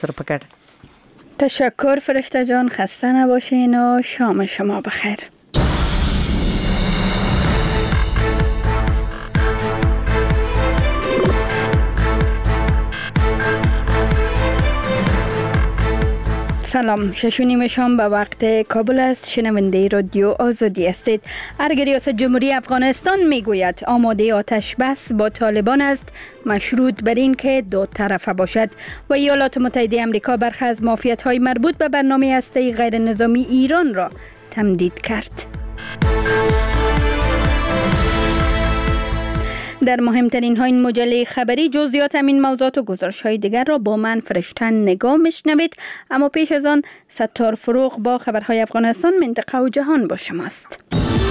پکر. تشکر فرشته جان، خسته نباشین و شام شما بخیر. سلام، 6:30 شام به وقت کابل است. شنونده رادیو آزادی هستید. ارگ ریاست جمهوری افغانستان میگوید آماده آتش بس با طالبان است، مشروط بر این که دو طرفه باشد. و ایالات متحده آمریکا برخی از معافیت‌های مربوط به برنامه هسته‌ای غیر نظامی ایران را تمدید کرد. در مهمترین ها این مجله خبری جزئیات همین موضوعات و گزارش های دیگر را با من فرشتن نگاه میشنوید. اما پیش از آن ستار فروغ با خبرهای افغانستان، منطقه و جهان با شماست.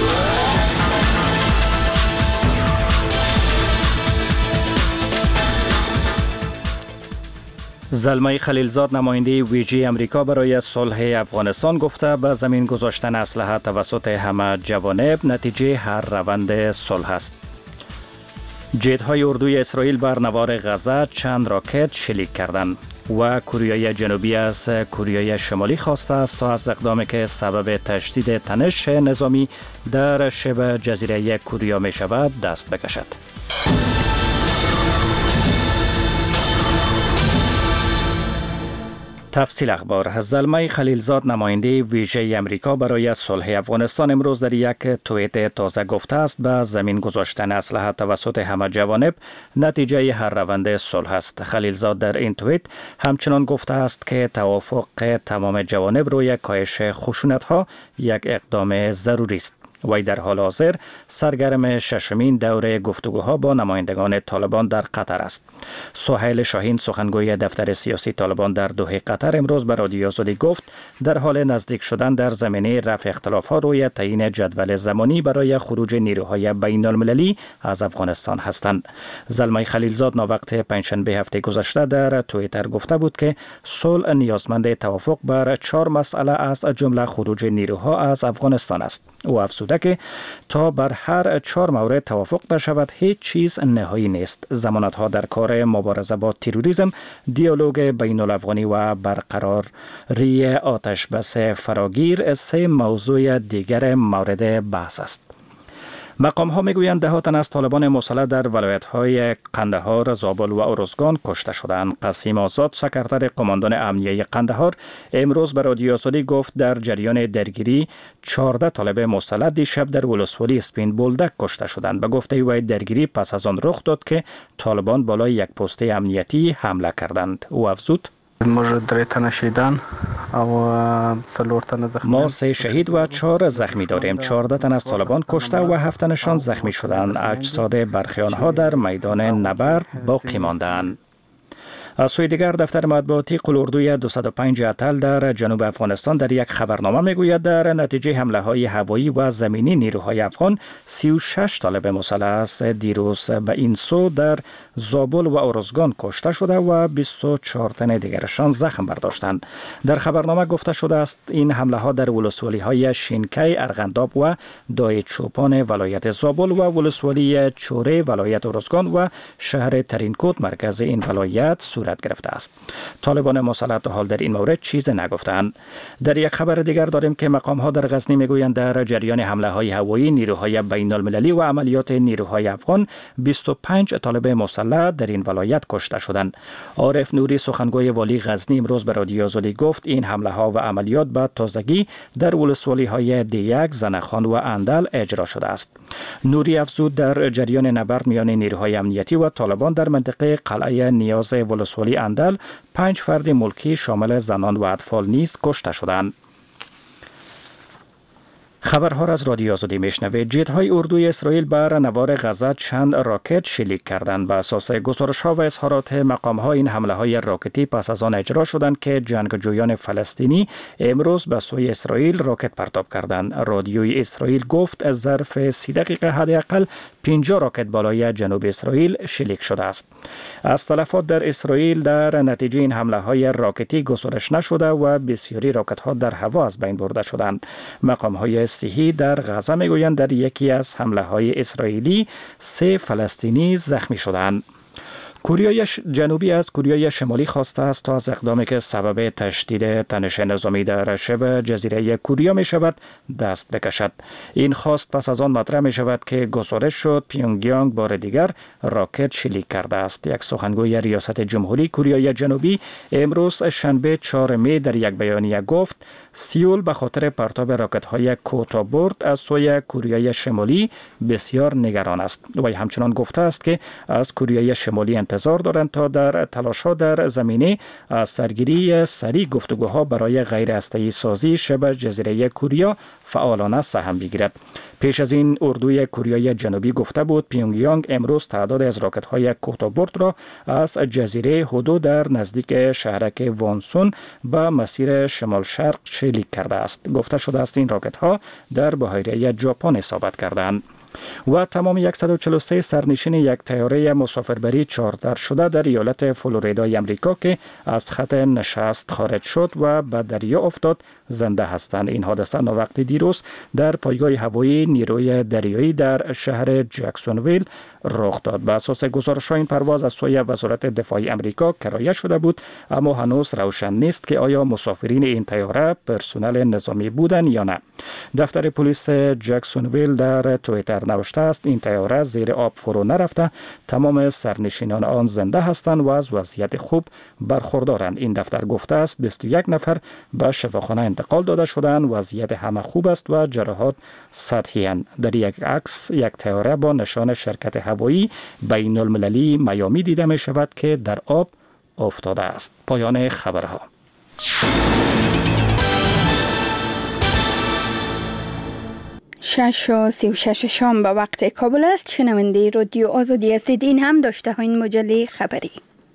زلمه خلیلزاد نماینده ویژه امریکا برای صلح افغانستان گفته به زمین گذاشتن اسلحه توسط همه جوانب نتیجه هر روند صلح است. جت‌های اردوی اسرائیل بر نوار غزه چند راکت شلیک کردند و کره جنوبی از کره شمالی خواسته است تا از اقدامی که سبب تشدید تنش نظامی در شبه جزیره کره می شود دست بکشد. تفصیل اخبار. زلمه خلیلزاد نماینده ویژه امریکا برای صلح افغانستان امروز در یک توییت تازه گفته است به زمین گذاشتن اسلحه توسط همه جوانب نتیجه هر روند صلح است. خلیلزاد در این توییت همچنان گفته است که توافق تمام جوانب روی کاهش خشونت‌ها یک اقدام ضروری است. وی در حال حاضر سرگرم ششمین دور گفتگوها با نمایندگان طالبان در قطر است. سهیل شاهین سخنگوی دفتر سیاسی طالبان در دوحه قطر امروز به رادیو آزادی گفت در حال نزدیک شدن در زمینه رفع اختلاف‌ها روی تعیین جدول زمانی برای خروج نیروهای بین المللی از افغانستان هستند. زلمه خلیلزاد ناوقت پنجشنبه هفته گذشته در توییتر گفته بود که صلح نیازمند توافق بر 4 مسئله از جمله خروج نیروها از افغانستان است. او افزود که تا بر هر 4 مورد توافق نشود هیچ چیز نهایی نیست. ضمانت‌ها در کار مبارزه با تروریسم، دیالوگ بین الافغانی و برقراری آتش بس فراگیر 3 موضوع دیگر مورد بحث است. مقام ها میگویند 10 تن از طالبان مسلح در ولایت های قندهار، زابل و ارزگان کشته شدند. قاسم آزاد سکرتر قماندان امنیه قندهار امروز به رادیو آزادی گفت در جریان درگیری 14 طالب مسلح دیشب در ولسوالی اسپین بولدک کشته شدند. به گفته وی درگیری پس از آن رخ داد که طالبان بالای یک پست امنیتی حمله کردند. او افزود ما 3 شهید و 4 زخمی داریم. 14 تن از طالبان کشته و 7 تنشان زخمی شدند. اجساد برخی آنها در میدان نبرد باقی ماندند. از سوی دیگر دفتر مطبوعاتی قلاردوی 205 اتل در جنوب افغانستان در یک خبرنامه میگوید در نتیجه حمله های هوایی و زمینی نیروهای افغان 36 طالب مسلح از دیروز به این سو در زابل و ارزگان کشته شده و 24 تن دیگرشان زخم برداشتند. در خبرنامه گفته شده است این حمله ها در ولسوالی های شینکی، ارغنداب و دای چوپان ولایت زابل و ولسوالی چوره ولایت ارزگان و شهر ترینکوت مرکز این ولایت صورت گرفته است. طالبان مسلح تا حال در این مورد چیز نگفتند. در یک خبر دیگر داریم که مقام ها در غزنی میگویند در جریان حمله های هوایی نیروهای بین المللی و عملیات نیروهای افغان 25 طالب مسلح در این ولایت کشته شدند. عارف نوری سخنگوی والی غزنی امروز به رادیو آزادی گفت این حمله ها و عملیات به تازگی در ولسوالی های دیگ، زنخان و اندل اجرا شده است. نوری افزود در جریان نبرد میان نیروهای امنیتی و طالبان در منطقه قلعه نیاز ولسوالی اندل 5 فرد ملکی شامل زنان و اطفال نیز کشته شدند. خبرها را از رادیو آزادی میشنوید. جت‌های اردوی اسرائیل بر نوار غزه چند راکت شلیک کردند. بر اساس گزارش‌ها و اظهارات مقام‌ها این حمله‌های راکتی پس از آن اجرا شدند که جنگجویان فلسطینی امروز به سوی اسرائیل راکت پرتاب کردند. رادیوی اسرائیل گفت ظرف 30 دقیقه حداقل 50 راکت بالای جنوب اسرائیل شلیک شده است. از تلفات در اسرائیل در نتیجه این حمله‌های راکتی گزارش نشده و بسیاری راکت‌ها در هوا از بین برده شدند. مقام‌های صحی در غزه میگویند در یکی از حمله‌های اسرائیلی 3 فلسطینی زخمی شدند. کره جنوبی از کره شمالی خواسته است تا از اقدامی که سبب تشدید تنش نظامی در شبه جزیره کره می شود دست بکشد. این خواست پس از آن مطرح می شود که گزارش شد پیونگیانگ بار دیگر راکت شلیک کرده است. یک سخنگوی ریاست جمهوری کره جنوبی امروز شنبه 4 می در یک بیانیه گفت سئول به خاطر پرتاب راکت‌های کوتاه‌برد از سوی کره شمالی بسیار نگران است. وی همچنان گفته است که از کره شمالی انتظار دارند تا در تلاش‌ها در زمینه از سرگیری سریع گفتگوها برای غیر هسته‌ای سازی شبه جزیره کره فعالانه سهم بگیرد. پیش از این اردوی کره جنوبی گفته بود پیونگیانگ امروز تعداد از راکت‌های کوتاه‌برد را از جزیره هودو در نزدیک شهرک وانسون به مسیر شمال شرق شلیک کرده است. گفته شده است این راکت‌ها در بحیره ژاپن اصابت کردند. و تمام 143 سرنشین یک طیاره مسافربری چارتر شده در ایالت فلوریدای امریکا که از خط نشست خارج شد و به دریا افتاد زنده هستند. این حادثه ناوقت دیروز در پایگاه هوایی نیروی دریایی در شهر جکسونویل رخ داد. به اساس گزارش‌ها این پرواز از سوی وزارت دفاع امریکا کرایه شده بود، اما هنوز روشن نیست که آیا مسافرین این طیاره پرسنل نظامی بودند یا نه. دفتر پلیس جکسونویل در توییتر نوشته است این طیاره زیر آب فرو نرفته، تمام سرنشینان آن زنده هستند و از وضعیت خوب برخوردارند. این دفتر گفته است 21 نفر به شفاخانه انتقال داده شدند، وضعیت همه خوب است و جراحات سطحی اند. در یک عکس یک طیاره با نشان شرکت هوایی بین المللی میامی دیده می شود که در آب افتاده است. پایان خبرها. 6:36 شام به وقت کابل است. شنونده رادیو آزادی هستید. این هم داشته ها این مجله خبری.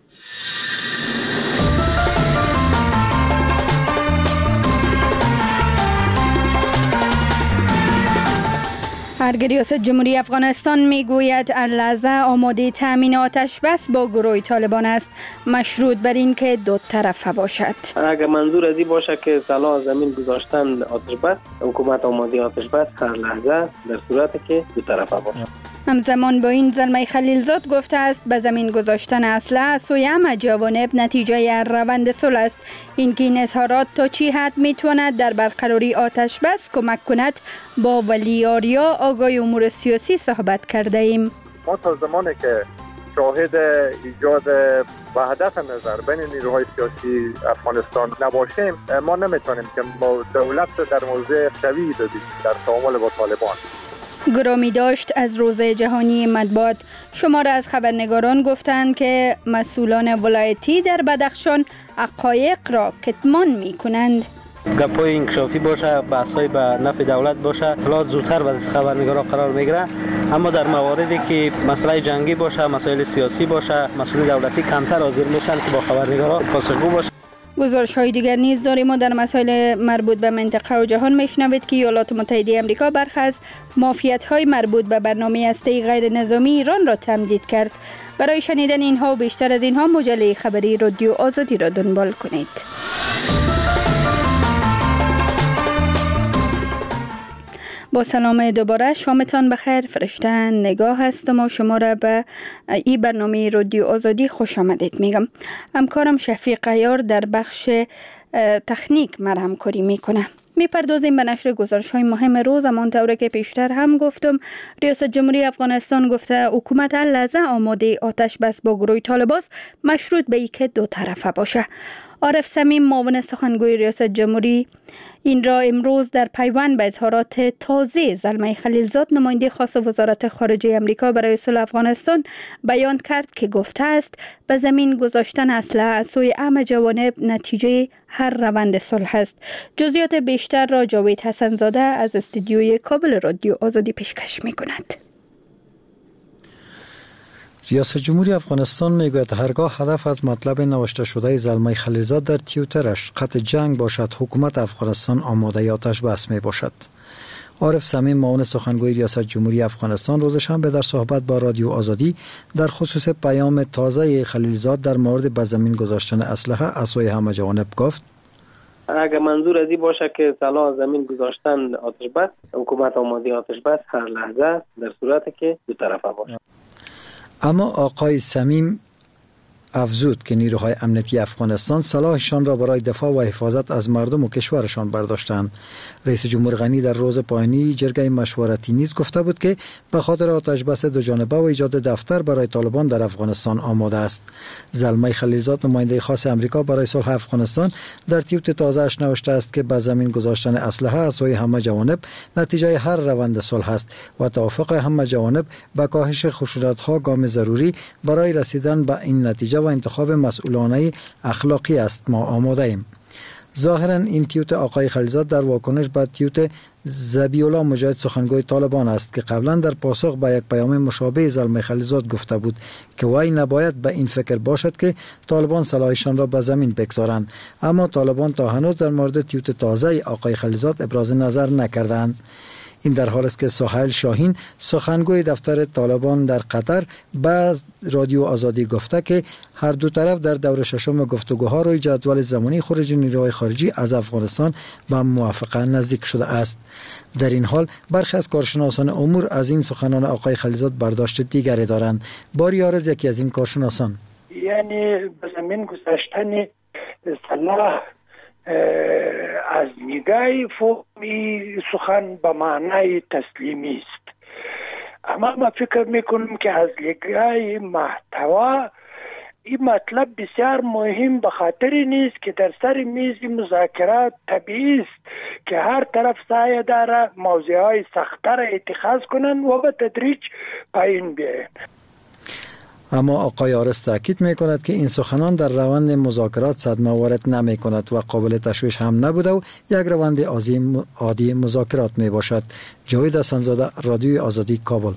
ارگ ریاست جمهوری افغانستان میگوید هر لحظه آماده تامین آتش بس با گروه طالبان است، مشروط بر این که دو طرفه باشد. اگر منظور از این باشه که سلاح زمین گذاشتن آتش بس، حکومت آماده آتش بس هر لحظه در صورتی که دو طرفه باشه. همزمان با این زلمه خلیلزاد گفته است به زمین گذاشتن اسلحه سوی همه جوانب نتیجه روند صلح است. اینکه این اظهارات تا چی حد میتواند در برقراری آتش بس کمک کند با ولی آریا آقای امور سیاسی صحبت کرده ایم. ما تا زمانی که شاهد ایجاد وحدت نظر بین نیروهای سیاسی افغانستان نباشیم ما نمیتونیم که با دولت در موضع قوی بدیم در تعامل با طالبان. گرامی داشت از روز جهانی مطبوعات. شماره از خبرنگاران گفتند که مسئولان ولایتی در بدخشان حقایق را کتمان می کنند. گپای انکشافی باشه، بحث‌های به نفع دولت باشه، اطلاعات زودتر به دست خبرنگارا قرار میگیره، اما در مواردی که مسئله جنگی باشه، مسائل سیاسی باشه، مسئول دولتی کمتر حاضر میشن که با خبرنگارا پاسخگو باشه. گزارش‌های دیگر نیز داریم و در مسائل مربوط به منطقه و جهان میشنوید که ایالات متحده آمریکا برخی از مافیات‌های مربوط به برنامه هسته‌ای غیر نظامی ایران را تمدید کرد. برای شنیدن اینها و بیشتر از اینها مجله خبری رادیو آزادی را دنبال کنید. با سلام دوباره، شامتان بخیر. فرشته نگاه هستم و شما را به این برنامه رادیو آزادی خوش آمدید میگم. همکارم شفیق عیار در بخش تکنیک همکاری میکنه. میپردازیم به نشر گزارش‌های مهم روز. همانطور که پیشتر هم گفتم، ریاست جمهوری افغانستان گفته حکومت هر لحظه آماده آتش بس با گروه طالبان مشروط به اینکه دو طرفه باشه. عارف صمیم معاون سخنگوی ریاست جمهوری این را امروز در پیوند به اظهارات تازه زلمه خلیلزاد نماینده خاص وزارت خارجه آمریکا برای صلح افغانستان بیان کرد که گفته است به زمین گذاشتن اسلحه از سوی همه جوانب نتیجه هر روند صلح است. جزئیات بیشتر را جاوید حسن‌زاده از استودیوی کابل رادیو آزادی پیشکش می‌کند. ریاست جمهوری افغانستان میگوید هرگاه هدف از مطلب نوشته شده زلمه خلیلزاد در توییترش خط جنگ باشد، حکومت افغانستان آماده آتش بس می باشد. عارف صمیم معاون سخنگوی ریاست جمهوری افغانستان روز شنبه در صحبت با رادیو آزادی در خصوص پیام تازه خلیلزاد در مورد به زمین گذاشتن اسلحه از سوی همه جوانب گفت اگر منظور از این باشه که سلاح زمین گذاشتن آتش بس، حکومت آماده آتش بس هر لحظه در صورتی که دو طرفه باشه. اما آقای صمیم افزود که نیروهای امنیتی افغانستان سلاحشان را برای دفاع و حفاظت از مردم و کشورشان برداشتند. رئیس جمهور غنی در روز پایانی جرگه مشورتی نیز گفته بود که به خاطر آتش بس دو جانبه و ایجاد دفتر برای طالبان در افغانستان آماده است. زلمه خلیلزاد، نماینده خاص امریکا برای صلح افغانستان، در توییت تازه‌اش نوشته است که به زمین گذاشتن اسلحه از سوی همه جوانب نتیجه هر روند صلح است و توافق همه جوانب به کاهش خشونت‌ها گام ضروری برای رسیدن به این نتیجه و انتخاب مسئولانه اخلاقی است. ما آماده ایم. ظاهرا این توییت آقای خلیلزاد در واکنش به توییت ذبیح الله مجاهد، سخنگوی طالبان است که قبلا در پاسخ به یک پیام مشابه زلمه خلیلزاد گفته بود که وی نباید به این فکر باشد که طالبان سلاحشان را به زمین بگذارند. اما طالبان تا هنوز در مورد توییت تازه آقای خلیلزاد ابراز نظر نکردند. این در حال است که سهیل شاهین، سخنگوی دفتر طالبان در قطر، به رادیو آزادی گفته که هر دو طرف در دور ششم گفتگوها روی جدول زمانی خروج نیروهای خارجی از افغانستان به موافقه نزدیک شده است. در این حال برخی از کارشناسان امور از این سخنان آقای خلیلزاد برداشت دیگری دارند. باری عارض یکی از این کارشناسان: یعنی به زمین گذاشتن سلاح از نگاه فهمی سخن به معنای تسلیمی است، اما من فکر میکنم که از نگاه محتوا این مطلب بسیار مهم به خاطر نیست که در سر میز مذاکرات طبیعی است که هر طرف سعی داره موضوعهای سخت‌تر اتخاذ کنند و به تدریج پایین بیاین. اما آقای آرس تاکید می کند که این سخنان در روند مذاکرات صدمه وارد نمی کند و قابل تشویش هم نبوده و یک روند عادی مذاکرات می باشد. جاوید حسن‌زاده، رادیوی آزادی، کابل.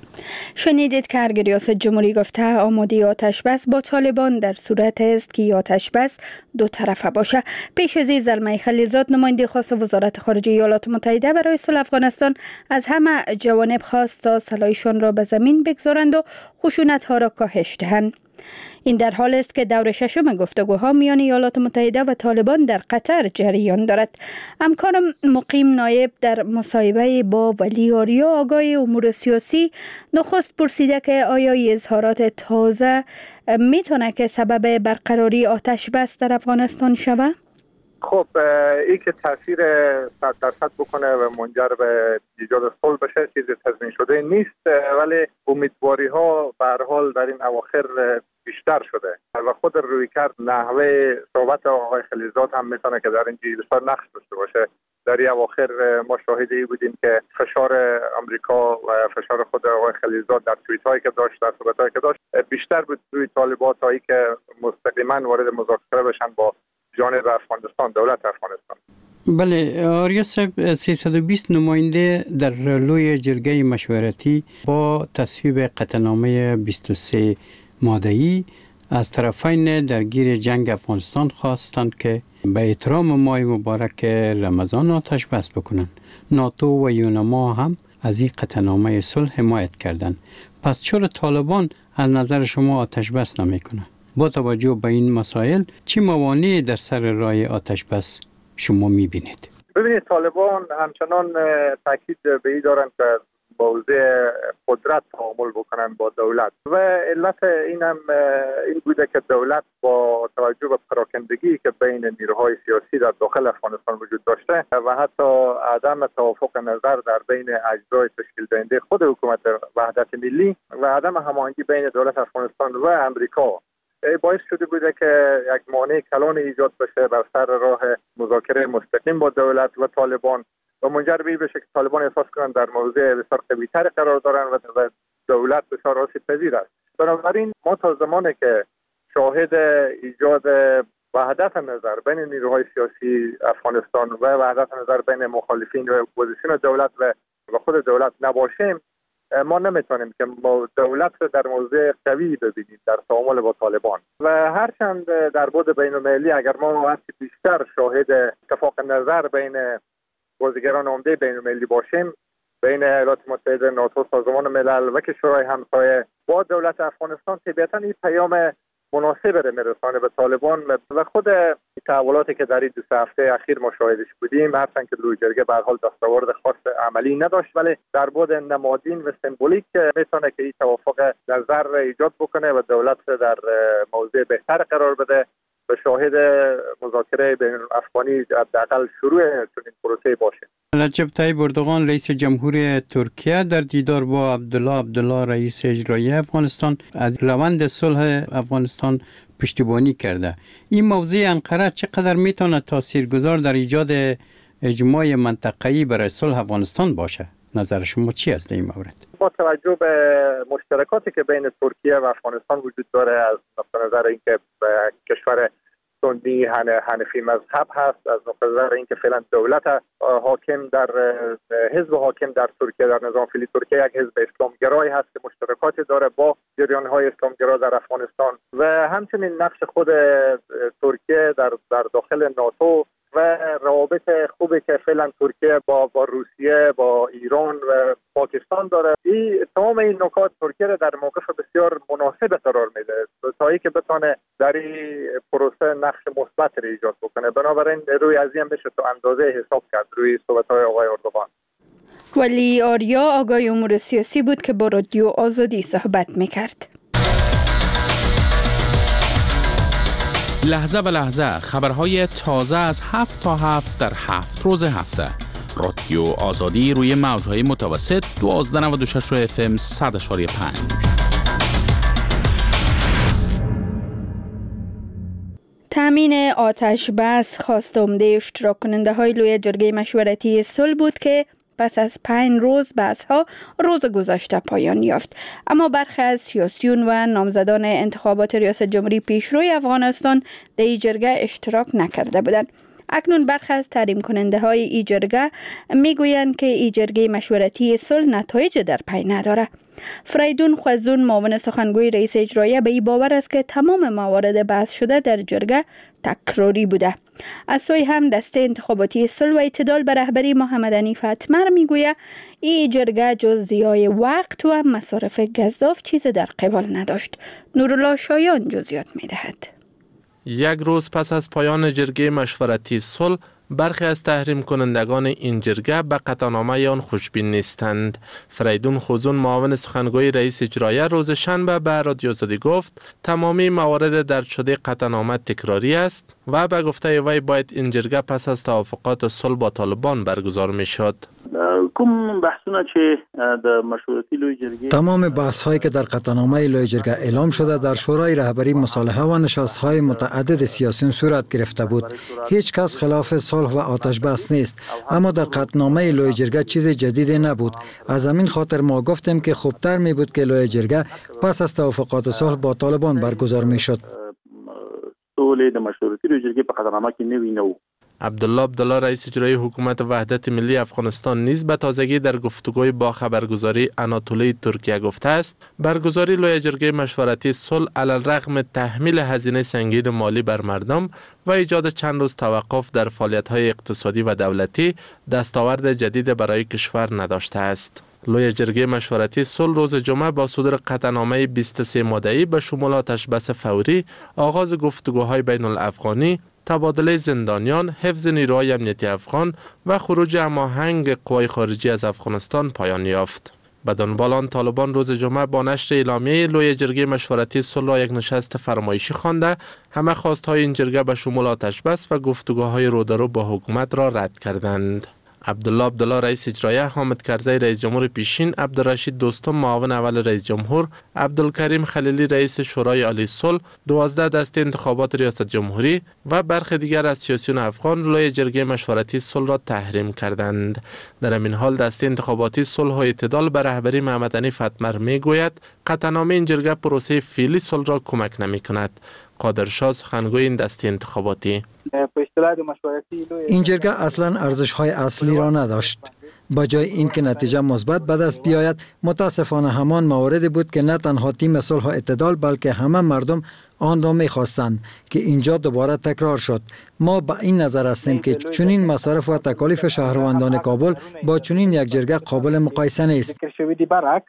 شنیدید که ارگ ریاست جمهوری گفته آماده آتش بس با طالبان در صورت است که آتش بس دو طرفه باشه. پیش از این زلمه خلیلزاد، نماینده خاص وزارت خارجه ایالات متحده برای صلح افغانستان، از همه جوانب خواست تا سلاحشان را به زمین بگذارند و خشونت ها را کاهش دهند. این در حال است که دور ششم گفتگوها میان ایالات متحده و طالبان در قطر جریان دارد. همکارم مقیم نایب در مصاحبه با ولی آریا، آگاه امور سیاسی، نخست پرسیده که آیا این اظهارات تازه میتونه که سبب برقراری آتش بس در افغانستان شود؟ خب این که تاثیر 100% بکنه و منجر به ایجاد صلح بشه چیز تضمین شده نیست، ولی امیدواری ها به هر حال در این اواخر بیشتر شده و خود رویکرد، نحوه صحبت آقای خلیلزاد هم میتونه که در این بسیار نقش داشته باشه. در این اواخر ما شاهد ای بودیم که فشار آمریکا و فشار خود آقای خلیلزاد در توییت هایی که داشت، در صحبت هایی که داشت، بیشتر بود روی طالبان تا ای که مستقیما وارد مذاکره بشن با جانب افغانستان، دولت افغانستان. بله آریا صاحب، 320 نماینده در لوی جرگه مشورتی با تصویب قطعنامه 23 ماده‌ای از طرفین درگیر جنگ افغانستان خواستند که به احترام ماه مبارک رمضان آتش بس بکنند. ناتو و یونما هم از این قطعنامه صلح حمایت کردند. پس چرا طالبان از نظر شما آتش بس نمی‌کنند؟ با توجه به این مسائل چه موانعی در سر راه آتش بس شما می‌بینید؟ ببینید، طالبان همچنان تاکید به این دارند که با حوزه قدرت تعامل بکنن با دولت و علت این هم این بوده که دولت با توجه به پراکندگی که بین نیروهای سیاسی در داخل افغانستان وجود داشته و حتی عدم توافق نظر در بین اجزای تشکیل دهنده خود حکومت وحدت ملی و عدم هماهنگی بین دولت افغانستان و امریکا باعث شده بوده که یک مانع کلان ایجاد بشه بر سر راه مذاکره مستقیم با دولت و طالبان و منجر به این بشه که طالبان احساس کنند در موضع بسیار قوی‌تر قرار دارند و دولت بسیار آسیب پذیر است. بنابراین ما تا زمانی که شاهد ایجاد وحدت نظر بین نیروهای سیاسی افغانستان و وحدت نظر بین مخالفین و اپوزیسیون دولت و خود دولت نباشیم، ما نمیتونیم که ما دولت در موضع قوی ببینیم در تعامل با طالبان و هرچند در بعد بین‌المللی اگر ما هرچی بیشتر شاهد اتفاق نظر بین بازیگران عمده بین‌المللی باشیم، بین ایالات متحده، ناتو، سازمان ملل و کشورهای همسایه با دولت افغانستان، طبیعتاً این پیام مناسب میرسانه به طالبان و خود تحولاتی که در این 2 هفته اخیر مشاهدش بودیم، هرچند که لوی جرگه به هر حال دستاورد خاص عملی نداشت، ولی در بعد نمادین و سمبولیک میتونه که این توافق نظر ایجاد بکنه و دولت در موضع بهتر قرار بده و شاهد مذاکره بین افغانی حداقل شروع چنین پروسه باشه. رجب طیب اردوغان رئیس جمهوری ترکیه در دیدار با عبدالله رئیس اجرایی افغانستان از روند صلح افغانستان پشتیبانی کرده. این موضوع انقره چقدر میتونه تاثیرگذار در ایجاد اجماع منطقه‌ای برای صلح افغانستان باشه؟ نظر شما چی است در این مورد؟ با توجه به مشترکاتی که بین ترکیه و افغانستان وجود داره، از نقطه نظر اینکه کشور سنی حنفی مذهب هست، از نقطه نظر اینکه فعلا دولت حاکم در حزب حاکم در ترکیه، در نظام فعلی ترکیه یک حزب اسلامگرایی هست که مشترکاتی داره با جریان‌های اسلامگرا در افغانستان و همچنین نقش خود ترکیه در داخل ناتو و روابط خوبی که فعلا ترکیه با روسیه، با ایران و پاکستان داره. تمام این نکات ترکیه را در موقف بسیار مناسب قرار میده تا اینکه بتونه در این پروسه نقش مثبت را ایجاد بکنه. بنابراین روی از این بشه تو اندازه حساب کرد روی صحبت‌های آقای اردوغان. ولی آریا آقای امور سیاسی بود که با رادیو آزادی صحبت میکرد. لحظه به لحظه خبرهای تازه از 7 تا 7 در 7 روز هفته. رادیو آزادی روی موجهای متوسط 1296 FM 100.5. تامین آتش بس خواست عمده اشتراک کننده های لوی جرگه مشورتی صلح بود که پس از 5 روز بحث‌ها روز گذشته پایان یافت. اما برخی از سیاسیون و نامزدان انتخابات ریاست جمهوری پیشروی افغانستان در این جرگه اشتراک نکرده بودند. اکنون برخی از تحریم کننده های این جرگه میگویند که این جرگه مشورتی صلح نتایج در پی نداره. فریدون خوزون معاون سخنگوی رئیس اجرایی به این باور است که تمام موارد بحث شده در جرگه تکراری بوده. از سوی هم دسته انتخاباتی صلح و اعتدال به رهبری محمد حنیف اتمر میگوید این جرگه جز ضیاع وقت و مصارف گزاف چیز در قبال نداشت. نورالله شایان جزئیات میدهد. یک روز پس از پایان جرگه مشورتی صلح، برخی از تحریم کنندگان این جرگه به قطعنامه آن خوشبین نیستند. فریدون خوزون معاون سخنگوی رئیس اجرایی روز شنبه به رادیو آزادی گفت تمامی موارد درج شده قطعنامه تکراری است و به گفته وی باید این جرگه پس از توافقات صلح با طالبان برگزار می شد. تمام بحث هایی که در قطعنامه لوی جرگه اعلام شده در شورای رهبری مصالحه و نشست های متعدد سیاسیون صورت گرفته بود. هیچ کس خلاف صلح و آتش بس نیست، اما در قطعنامه لوی جرگه چیز جدیدی نبود. از همین خاطر ما گفتیم که خوبتر می بود که لوی جرگه پس از توافقات صلح با طالبان برگزار می شد. عبدالله رئیس اجرایی حکومت وحدت ملی افغانستان نیز به تازگی در گفتگوی با خبرگزاری آناتولی ترکیه گفته است برگزاری لوی جرگه مشورتی صلح علی‌الرغم تحمیل هزینه سنگین مالی بر مردم و ایجاد چند روز توقف در فعالیت‌های اقتصادی و دولتی دستاورد جدید برای کشور نداشته است. لوی جرگه مشورتی صلح روز جمعه با صدور قطعنامه 23 ماده‌ای به شمول آتش بس فوری، آغاز گفتگوهای بین الافغانی، تبادله زندانیان، حفظ نیروهای امنیتی افغان و خروج هماهنگ قوای خارجی از افغانستان پایان یافت. به دنبال آن طالبان روز جمعه با نشر اعلامیه لوی جرگه مشورتی صلح را یک نشست فرمایشی خوانده همه خواستهای این جرگه به شمول آتش بس و گفتگوهای رودارو با حکومت را رد کردند. عبدالله رئیس اجرایی، حامد کرزی رئیس جمهور پیشین، عبدالرشید دوستم معاون اول رئیس جمهور، عبدالکریم خلیلی رئیس شورای عالی صلح، 12 دسته انتخابات ریاست جمهوری و برخی دیگر از سیاسیون افغان لوی جرگه مشورتی صلح را تحریم کردند. در این حال دسته انتخاباتی صلح و اعتدال به رهبری محمد حنیف اتمر میگوید قطعنامه این جرگه پروسه فعلی صلح را کمک نمی‌کند. قادرشاه سخنگوی این دسته انتخاباتی: این جرگه اصلا ارزش‌های اصلی را نداشت. با جای اینکه نتیجه مثبت به دست بیاید، متاسفانه همان مواردی بود که نه تنها تیم صلح و اعتدال بلکه همه مردم آن را می‌خواستند که اینجا دوباره تکرار شد. ما به این نظر هستیم که چنین مصارف و تکالیف شهروندان کابل با چنین یک جرگه قابل مقایسه نیست.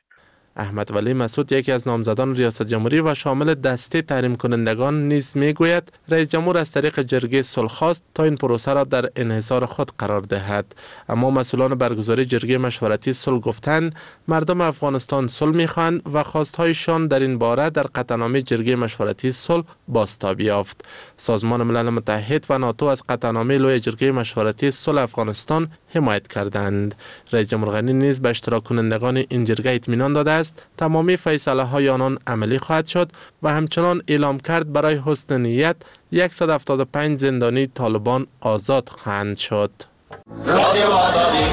احمد ولی مسعود یکی از نامزدان ریاست جمهوری و شامل دسته تحریم کنندگان نیز میگوید رئیس جمهور از طریق جرگه صلح خواست تا این پروسه را در انحصار خود قرار دهد. اما مسئولان برگزاری جرگه مشورتی صلح گفتند مردم افغانستان صلح میخواهند و خواستهایشان در این باره در قطعنامه جرگه مشورتی صلح بازتاب یافت. سازمان ملل متحد و ناتو از قطعنامه لوی جرگه مشورتی صلح افغانستان حمایت کردند. رئیس جمهور غنی نیز به اشتراک کنندگان این جرگه اطمینان داده است تمامی فیصله های آنان عملی خواهد شد و همچنان اعلام کرد برای حسن نیت 175 زندانی طالبان آزاد خواهند شد. رادیو آزادی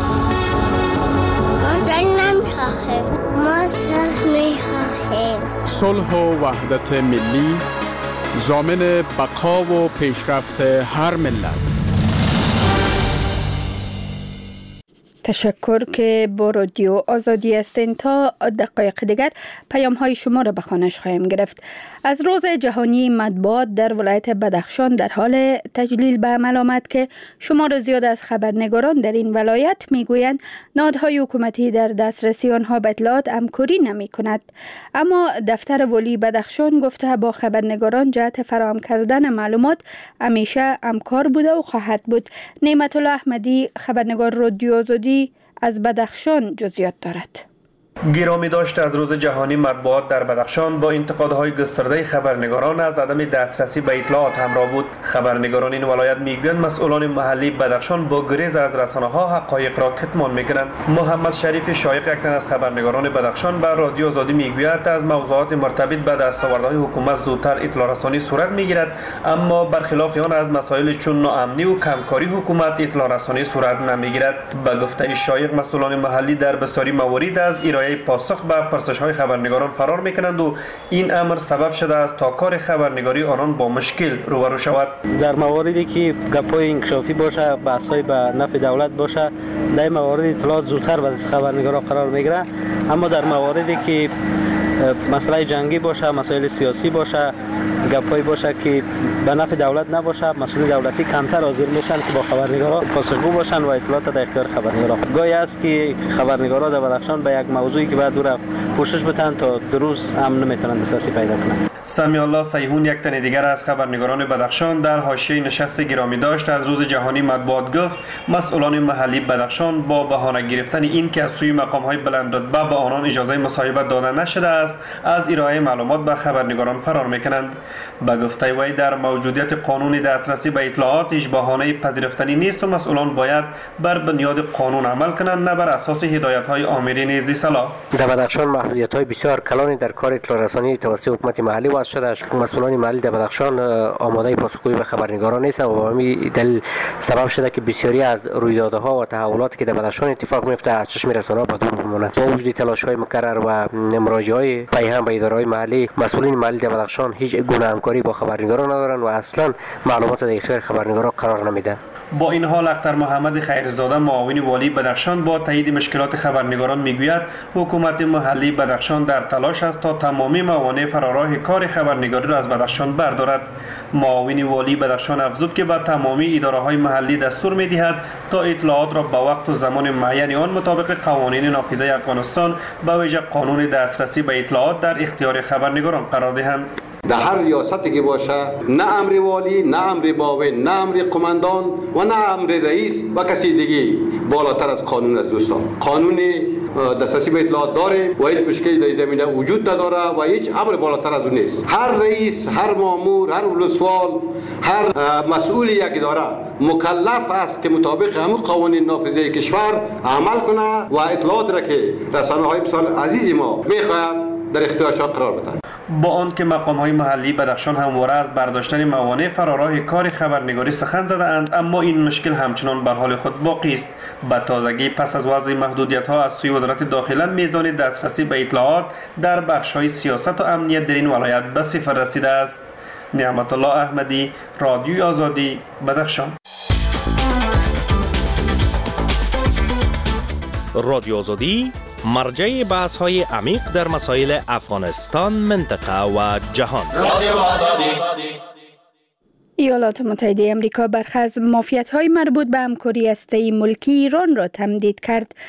ما صلح و وحدت ملی ضامن بقا و پیشرفت هر ملت. تشکر که با رادیو آزادی هستین. تا دقایق دیگر پیام های شما را به خوانش خواهیم گرفت. از روز جهانی مطبوعات در ولایت بدخشان در حال تجلیل به عمل آمد که شمار زیاد از خبرنگاران در این ولایت میگویند نهادهای حکومتی در دسترسی آنها به اطلاعات همکاری نمی کند. اما دفتر والی بدخشان گفته با خبرنگاران جهت فراهم کردن معلومات همیشه همکار بوده و خواهد بود. نعمت الله احمدی خبرنگار رادیو آزادی از بدخشان جزئیات دارد. گرامی داشت از روز جهانی مطبوعات در بدخشان با انتقادهای گسترده خبرنگاران از عدم دسترسی به اطلاعات همراه بود. خبرنگاران این ولایت میگویند مسئولان محلی بدخشان با گریز از رسانه‌ها حقایق را کتمان میکنند. محمد شریف شایق یک تن از خبرنگاران بدخشان به رادیو آزادی میگوید از موضوعات مرتبط به دستاوردهای حکومت زودتر اطلاع رسانی صورت میگیرد، اما برخلاف آن از مسائل چون ناامنی و کمکاری حکومت اطلاع رسانی صورت نمیگیرد. به گفته شایق مسئولان محلی در بسیاری موارد از ارائه پاسخ به پرسش‌های خبرنگاران فرار می‌کنند و این امر سبب شده است تا کار خبرنگاری آنان با مشکل روبرو شود. در مواردی که گپ‌های انکشافی باشه، بحث‌های به نفع دولت باشه، در این موارد اطلاعات زودتر به خبرنگاران قرار می‌گیره. اما در مواردی که مسئله جنگی باشه، مسائل سیاسی باشه، گپ‌هایی باشه که به نفع دولت نباشه، مسئولین دولتی کمتر حاضر میشن که با خبرنگاران پاسخگو باشن و اطلاعات در اختیار خبرنگاران. گاهی است که خبرنگاران در بدخشان به یک موضوعی که بعد دور پوشش بدن تا دو روز هم نمیتونن دسترسی پیدا کنن. سمی الله سیهون یک تن دیگر از خبرنگاران بدخشان در حاشیه نشست گرامی داشت از روز جهانی مطبوعات گفت مسئولان محلی بدخشان با بهانه گرفتن این که از سوی مقام‌های بلندرتبه به آنان اجازه مصاحبت داده نشده است از ارائه معلومات به خبرنگاران فرار میکنند. به گفته وی در موجودیت قانون دسترسی به اطلاعات هیچ بهانه پذیرفتنی نیست و مسئولان باید بر بنیاد قانون عمل کنند نه بر اساس هدایت‌های آمرین ذی صلاح. در بدخشان محدودیت‌های بسیار کلانی در کار اطلاع رسانی توسط حکومت محلی وضع شده است. مسئولان محلی در بدخشان آماده پاسخگویی به خبرنگاران نیستند و به همین دلیل سبب شده که بسیاری از رویدادها و تحولاتی که در بدخشان اتفاق میفته از چشم رسانه‌ها به دور بماند. با وجود تلاش‌های مکرر و مراجعه‌های پیهم به اداره‌های محلی، مسئولین محلی در بدخشان هیچ گونه همکاری با خبرنگاران ندارند و اصلا معلومات در اختیار خبرنگاران قرار نمیدن. با این حال اختر محمد خیرزاده معاون والی بدخشان با تایید مشکلات خبرنگاران میگوید حکومت محلی بدخشان در تلاش است تا تمامی موانع فراراه کار خبرنگاری را از بدخشان بردارد. معاون والی بدخشان افزود که به تمامی اداره‌های محلی دستور می‌دهد تا اطلاعات را به وقت و زمان معین آن مطابق قوانین نافذه افغانستان به ویژه قانون دسترسی به اطلاعات در اختیار خبرنگاران قرار دهند. در هر ریاستی که باشه نه امر والی، نه امر معاون، نه امر قماندان و نه امر رئیس و کسی دیگه بالاتر از قانون است. دوستان قانون دسترسی به اطلاعات داره و هیچ مشکلی در زمینه وجود نداره و هیچ امر بالاتر از اون نیست. هر رئیس، هر مامور، هر ولسوال، هر مسئول یک اداره مکلف است که مطابق همون قوانین نافذه کشور عمل کنه و اطلاعات را که رسانه‌های بسیار عزیز ما میخواهد در اختیارشان قرار بدهند. با آنکه مقام‌های محلی بدخشان همواره از برداشتن موانع فراراه کار خبرنگاری سخن زده‌اند، اما این مشکل همچنان بر حال خود باقی است. به تازگی پس از وضع محدودیت‌ها از سوی وزارت داخله میزان دسترسی به اطلاعات در بخش‌های سیاست و امنیت در این ولایت به صفر رسیده است. نعمت الله احمدی، رادیوی آزادی، بدخشان. رادیو آزادی مرجع بحث‌های عمیق در مسائل افغانستان، منطقه و جهان. رادیو آزادی. ایالات متحده آمریکا برخی از معافیت‌های مربوط به همکاری هسته‌ای ملکی ایران را تمدید کرد.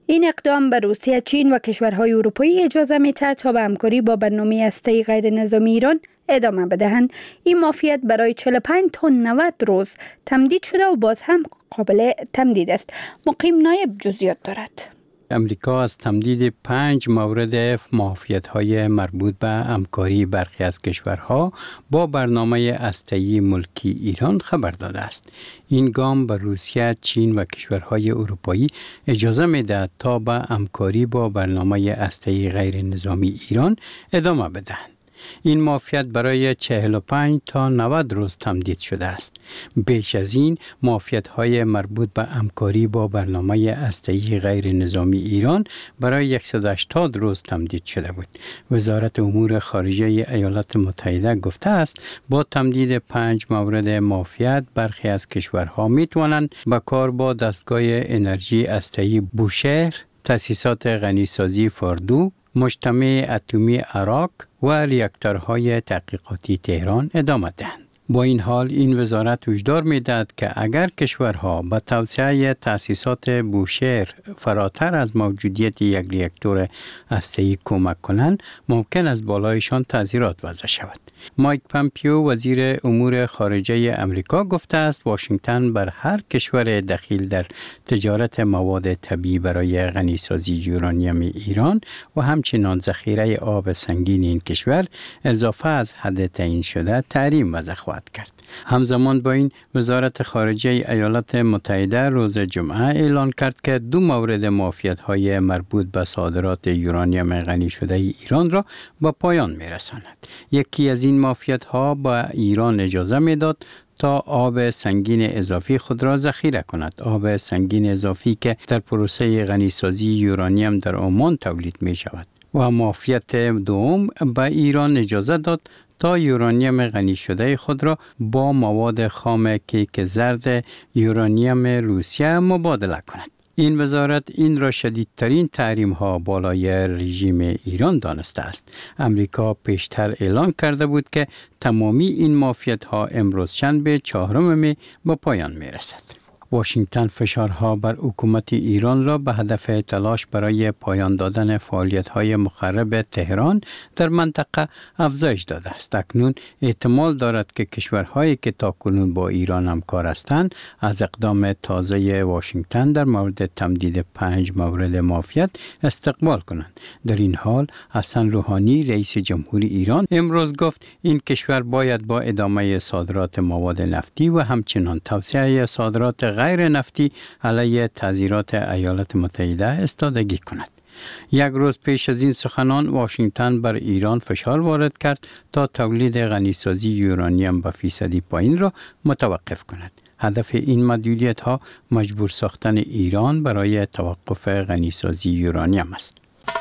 این اقدام به روسیه، چین و کشورهای اروپایی اجازه می‌دهد تا به همکاری با برنامه هسته‌ای غیر نظامی ایران ادامه بدهند. این معافیت برای 45 تا 90 روز تمدید شده و باز هم قابل تمدید است. مقیم نایب جزئیات دارد. امریکا از تمدید 5 مورد معافیت‌های مربوط به همکاری برخی از کشورها با برنامه هسته‌ای ملکی ایران خبر داده است. این گام به روسیه، چین و کشورهای اروپایی اجازه می‌دهد تا به همکاری با برنامه هسته‌ای غیر نظامی ایران ادامه بدهند. این معافیت برای 45 تا 90 روز تمدید شده است. بیش از این معافیت‌های مربوط به همکاری با برنامه هسته‌ای غیر نظامی ایران برای 180 روز تمدید شده بود. وزارت امور خارجه ایالات متحده گفته است با تمدید 5 مورد معافیت برخی از کشورها می‌توانند به کار با دستگاه انرژی هسته‌ای بوشهر، تأسیسات غنیسازی فاردو، مجتمع اتمی عراق و ریاکتورهای تحقیقاتی تهران ادامه دهند. با این حال این وزارت هشدار می‌دهد که اگر کشورها به توسعه تأسیسات بوشهر فراتر از موجودیت یک ریاکتور هسته‌ای کمک کنند، ممکن است بالایشان تعزیرات وضع شود. مایک پامپیو وزیر امور خارجه امریکا گفته است واشنگتن بر هر کشور دخیل در تجارت مواد طبیعی برای غنیسازی یورانیم ایران و همچنین ذخیره آب سنگین این کشور اضافه از حد تعیین شده تحریم وضع خواهد کرد. همزمان با این وزارت خارجه ایالات متحده روز جمعه اعلان کرد که 2 مورد معافیت‌های مربوط به صادرات یورانیم غنی شده ایران را به پایان می‌رساند. یکی از این معافیت‌ها به ایران اجازه می‌داد تا آب سنگین اضافی خود را ذخیره کند. آب سنگین اضافی که در پروسه غنیسازی یورانیم در عمان تولید می‌شود. و معافیت دوم به ایران اجازه داد تا یورانیم غنی شده خود را با مواد خام کیک زرد یورانیم روسیه مبادله کند. این وزارت این را شدیدترین تحریم ها بالای رژیم ایران دانسته است. امریکا پیشتر اعلان کرده بود که تمامی این معافیت ها امروز شنبه 4 می به پایان می رسد. واشنگتن فشارها بر حکومت ایران را به هدف تلاش برای پایان دادن فعالیت‌های مخرب تهران در منطقه افزایش داده است. اکنون احتمال دارد که کشورهایی که تاکنون با ایران همکار هستند از اقدام تازه واشنگتن در مورد تمدید 5 مورد معافیت استقبال کنند. در این حال حسن روحانی رئیس جمهوری ایران امروز گفت این کشور باید با ادامه صادرات مواد نفتی و همچنین توسعه صادرات غیر نفتی علیه تعزیرات ایالات متحده استادگی کند. یک روز پیش از این سخنان واشنگتن بر ایران فشار وارد کرد تا تولید غنیسازی یورانیم به فیصدی پایین را متوقف کند. هدف این محدودیت ها مجبور ساختن ایران برای توقف غنیسازی یورانیم است.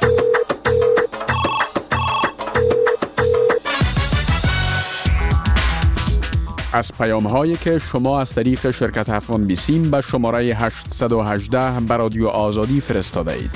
از پیام‌هایی که شما از طریق شرکت افغان بیسیم به شماره 818 به رادیو آزادی فرستاده اید.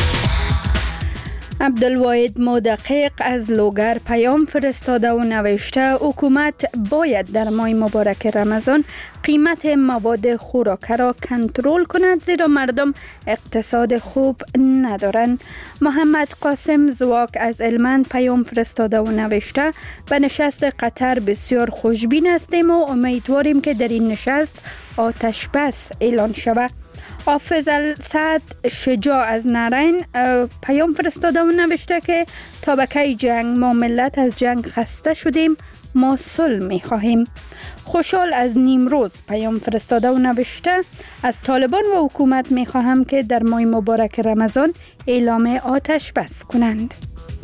عبدالواحد مدقق از لوگر پیام فرستاده و نوشته حکومت باید در ماه مبارک رمضان قیمت مواد خوراکه را کنترل کند زیرا مردم اقتصاد خوب ندارند. محمد قاسم زواک از هلمند پیام فرستاده و نوشته به نشست قطر بسیار خوشبین هستیم و امیدواریم که در این نشست آتش بس اعلان شود. حافظ السعد شجاع از نارین پیام فرستاده و نوشته که تا به کی جنگ، ما ملت از جنگ خسته شدیم، ما صلح می خواهیم. خوشحال از نیمروز پیام فرستاده و نوشته از طالبان و حکومت می خواهم که در ماه مبارک رمضان اعلام آتش بس کنند.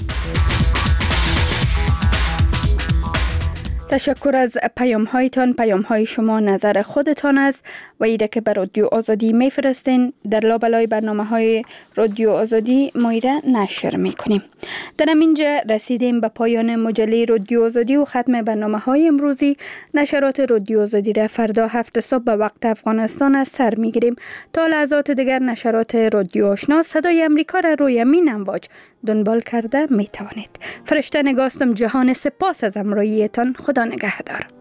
تشکر از پیام هایتان. پیام های شما نظر خودتان است و ایده که به رادیو آزادی میفرستین در لابلای برنامه های رادیو آزادی ما ایره نشر میکنیم. در همینجا رسیدیم به پایان مجله رادیو آزادی و ختم برنامه های امروزی. نشرات رادیو آزادی را فردا 7 صبح به وقت افغانستان از سر میگیریم. تا لحظات دیگر نشرات رادیو آشنا صدای امریکا را روی مین امواج دنبال کرده میتوانید. فرشته نگاستم جهان، سپاس از همراهیتان. خدا نگهدار.